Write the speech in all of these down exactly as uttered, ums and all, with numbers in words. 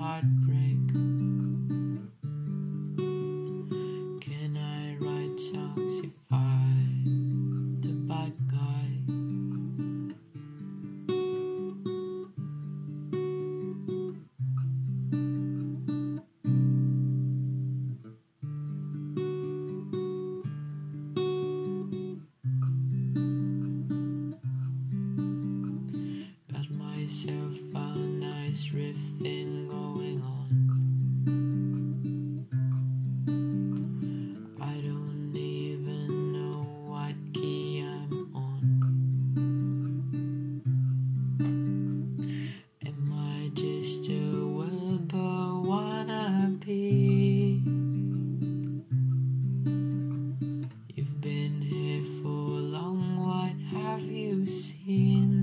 heartbreak. Can I write songs if I'm the bad guy? Got myself a nice riff thing going on. I don't even know what key I'm on. Am I just a Wilbur wannabe? You've been here for long, what have you seen?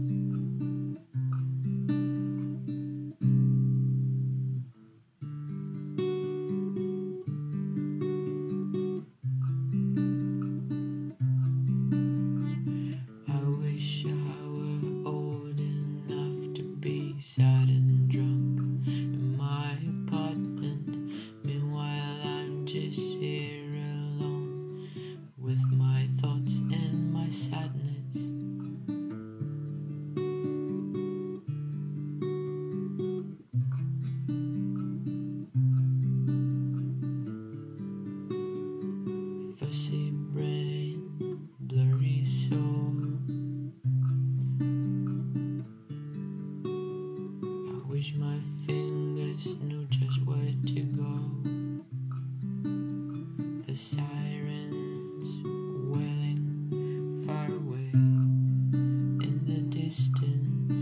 I wish I were old enough to be sad and drunk in my apartment. Meanwhile, I'm just here alone with my thoughts and my sadness. Fussy brain, blurry soul. I wish my fingers knew just where to go. The sirens wailing far away in the distance.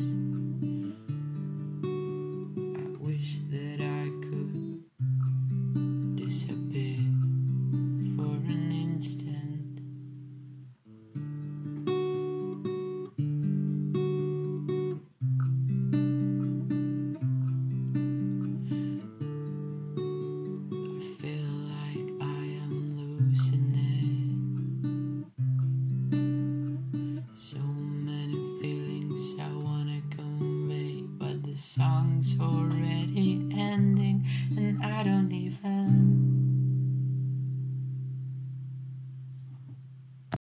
I wish that I could disappear for an instant. I feel like I am losing it. So many feelings I wanna convey, but the song's already